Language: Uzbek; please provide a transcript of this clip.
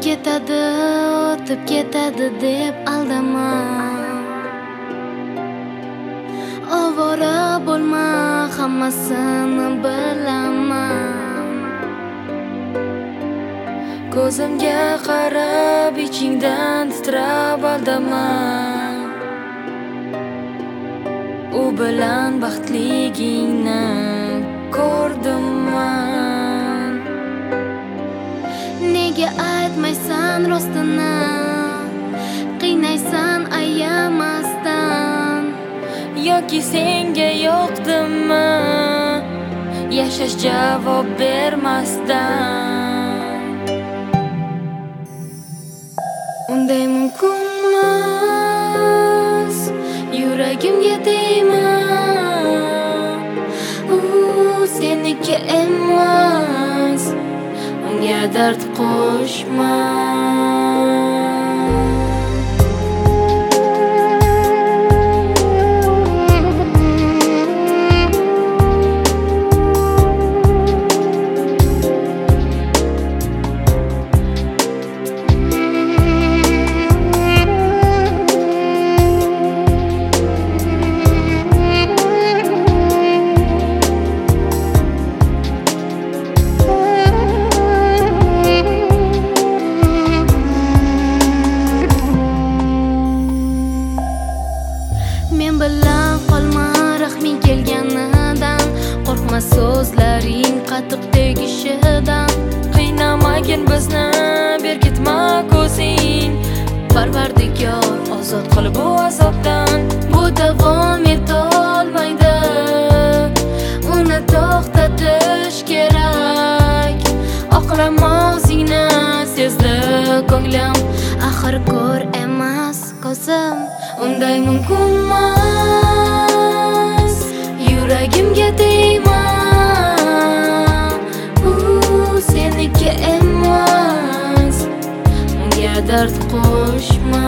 o'tib ketadi deb aldama. Ovora bo'lma, hammasini bilaman. Ko'zimga qarab ichingdan titrab aldama. U bilan baxtligingni ko'rdim man. Nega aytmaysan rostini, qiynaysan ayamasdan. Yoki senga yoqdimmi, yashash javob bermasdan. Unday mumkinmas, yuragimga tegma. Seniki emas, unga dard qo'shma. Men bilan qolma rahming kelganidan, qo'rqma so'zlaring qattiq tegishidan. Qiynamagin bizni, berkitma ko'zing. Parvardigor ozod qil bu azobdan. Bu davom etolmaydi, uni to'xtatish kerak. Oqlama o'zingni, sezdi ko'nglim, axir ko'r emas ko'zim. Unday mumkinmas, yuragimga tegma. Seniki emas, unga dard qo'shma.